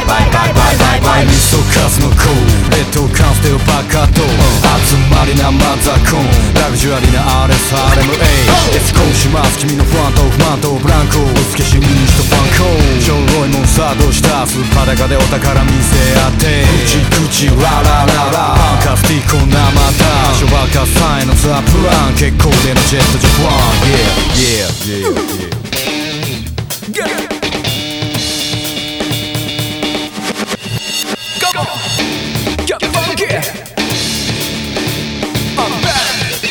イミソカスのコーレッドカンステをバカと集まりなマザコンラグジュアリーな RSRMA エスコーします君のファンと不満とブランコ薄消し認知とファンコーちょろいモンスターどうしたスーパー裸でお宝見せ合って口ララララパンカスティコ生だショバカサイのザプラン結構でのジェットジャパン Yeah Come on, get funky. I'm back.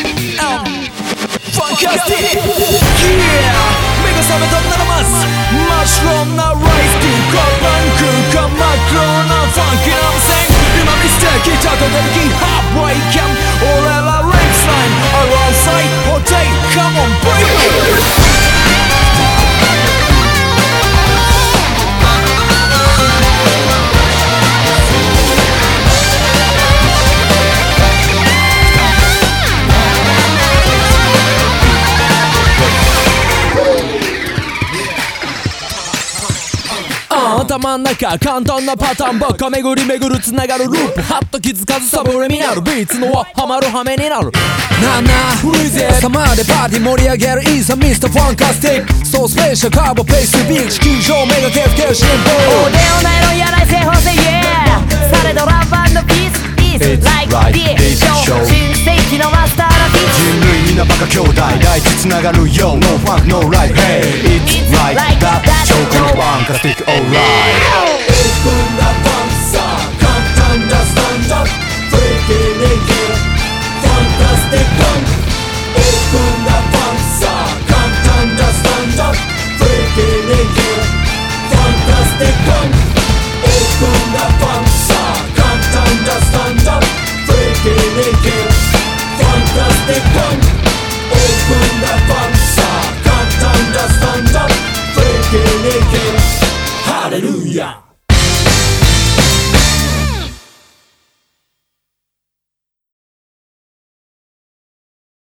Fantastic. Yeah. 目が覚めたならます。マッシュロームなライスティー、カバンクか真っ黒なファンキーな無線。今見捨てギターとデルキーハーブウェイキャン。俺らレックスライン、アローサイ、ホテイ、Come on baby.頭ん中簡単なパターンばっか巡り巡る繋がるループハッと気づかずサブレミナルビーツの輪ハマる羽目になるなあなあフリーゼサマーでパーティー盛り上げるイーサミスターファンカスティックそうスペシャルカーボペースビーチ地球上メガケフケルシンボーオデオナイロンやない正方性 Yeah されどラブ&ピース Is like this show 新世紀のマスターのピッチ人類みんなバカ兄弟大地繋がるよ No funk no life Hey It's like that 証拠のファンカスティック Alright